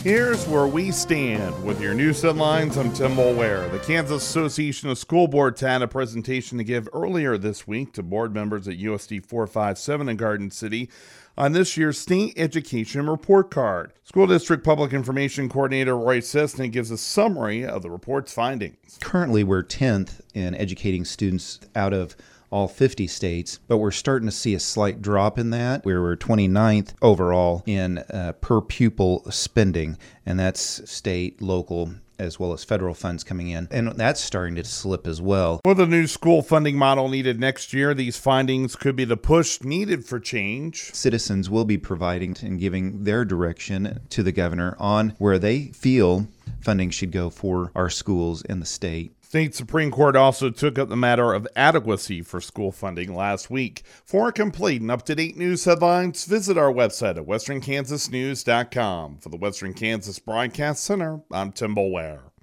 Here's where we stand with your news headlines. I'm Tim Mulware. The Kansas Association of School Boards had a presentation to give earlier this week to board members at USD 457 in Garden City on this year's State Education Report Card. School District Public Information Coordinator Roy Sesnick gives a summary of the report's findings. Currently, we're 10th in educating students out of all 50 states, but we're starting to see a slight drop in that. We were 29th overall in per pupil spending, and that's state, local, as well as federal funds coming in. And that's starting to slip as well. With a new school funding model needed next year, these findings could be the push needed for change. Citizens will be providing and giving their direction to the governor on where they feel funding should go for our schools in the state. State Supreme Court also took up the matter of adequacy for school funding last week. For complete and up-to-date news headlines, visit our website at westernkansasnews.com. For the Western Kansas Broadcast Center, I'm Tim Mulware.